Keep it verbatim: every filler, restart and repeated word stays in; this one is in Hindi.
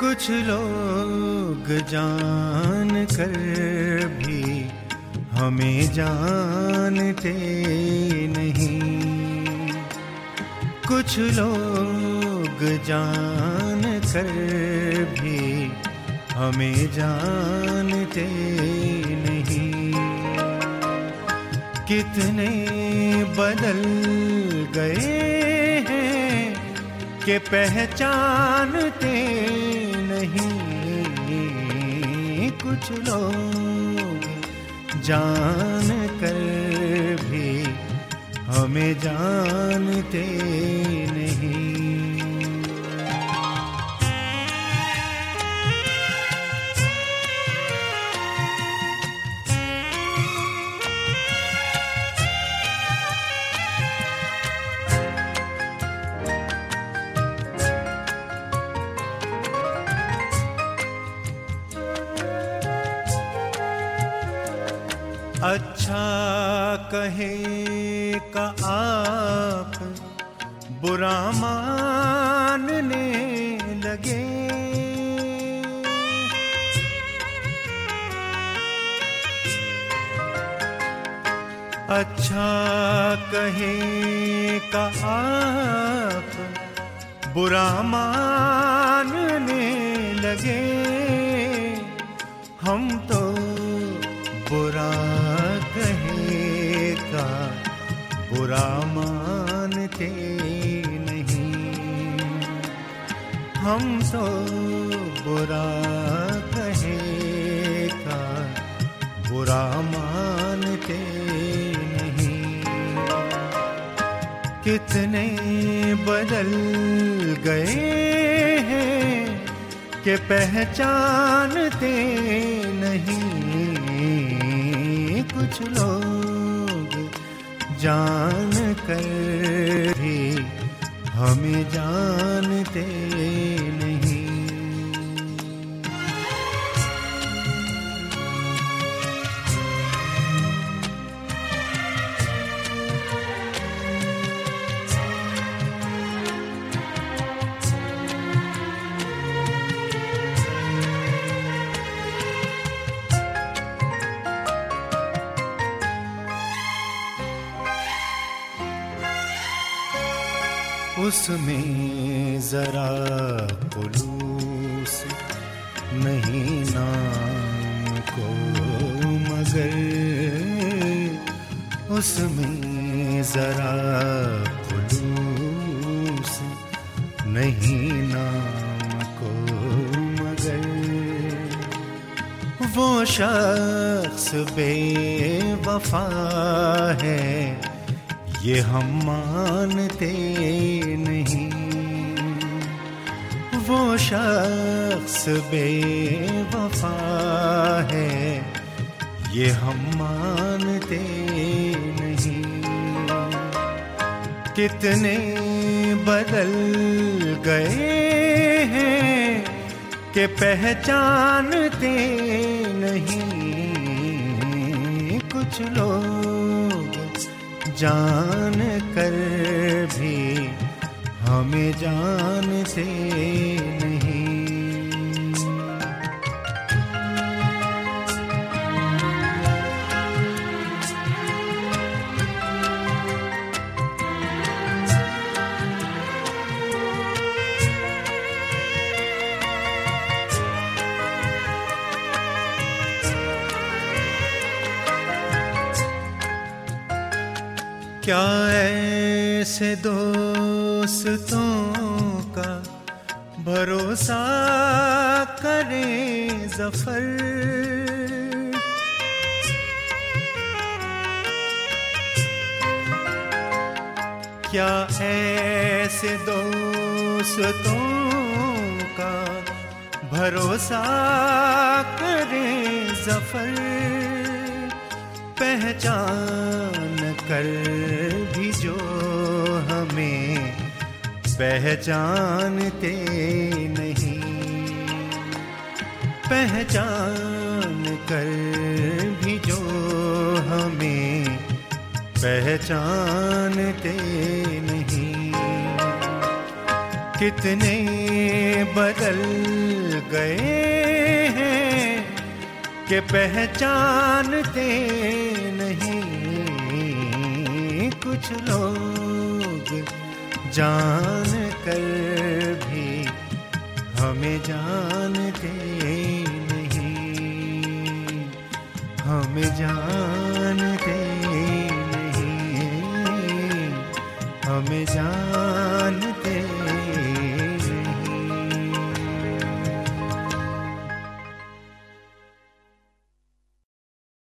कुछ लोग जान कर भी हमें जानते नहीं, कुछ लोग जान कर भी हमें जानते नहीं। कितने बदल गए हैं कि पहचानते नहीं, कुछ लोग जान कर भी हमें जानते नहीं। अच्छा कहे का आप बुरा मानने लगे, अच्छा कहे का आप बुरा मानने लगे। हम तो बुरा कहे का बुरा मानते नहीं, हम तो बुरा कहे का बुरा मानते नहीं। कितने बदल गए हैं कि पहचानते नहीं, कुछ लोग जान कर भी हमें जानते नहीं। उसमें जरा खुलूस नहीं नाम को, मगर उसमें जरा खुलूस नहीं नाम को, मगर वो शख्स बेवफा है ये हम मानते नहीं। वो शख्स बेवफा है ये हम मानते नहीं। कितने बदल गए हैं कि पहचानते नहीं, कुछ लोग जान कर भी हमें जानते नहीं। क्या ऐसे दोस्तों का भरोसा करें ज़फ़र, क्या ऐसे दोस्तों का भरोसा करें ज़फ़र। पहचान कर भी जो हमें पहचानते नहीं, पहचान कर भी जो हमें पहचानते नहीं। कितने बदल गए हैं कि पहचानते नहीं। कुछ लोग जान कर भी हमें जानते नहीं, हमें जानते नहीं, हमें जान